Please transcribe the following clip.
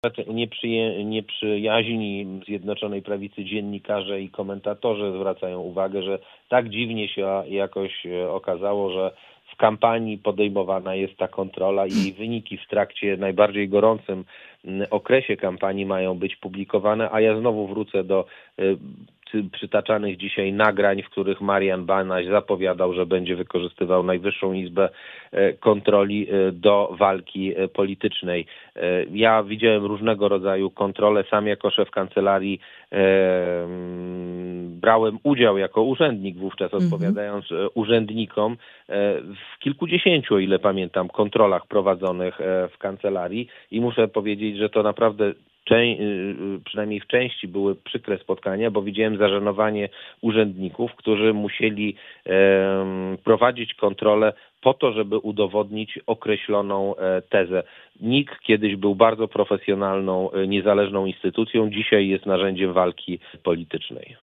Nieprzyjaźni Zjednoczonej Prawicy dziennikarze i komentatorzy zwracają uwagę, że tak dziwnie się jakoś okazało, że w kampanii podejmowana jest ta kontrola i jej wyniki w trakcie najbardziej gorącym okresie kampanii mają być publikowane, a ja znowu wrócę do przytaczanych dzisiaj nagrań, w których Marian Banaś zapowiadał, że będzie wykorzystywał Najwyższą Izbę Kontroli do walki politycznej. Ja widziałem różnego rodzaju kontrole. Sam jako szef kancelarii brałem udział jako urzędnik wówczas, odpowiadając urzędnikom w kilkudziesięciu, o ile pamiętam, kontrolach prowadzonych w kancelarii i muszę powiedzieć, że to naprawdę przynajmniej w części były przykre spotkania, bo widziałem zażenowanie urzędników, którzy musieli prowadzić kontrolę po to, żeby udowodnić określoną tezę. NIK kiedyś był bardzo profesjonalną, niezależną instytucją, dzisiaj jest narzędziem walki politycznej.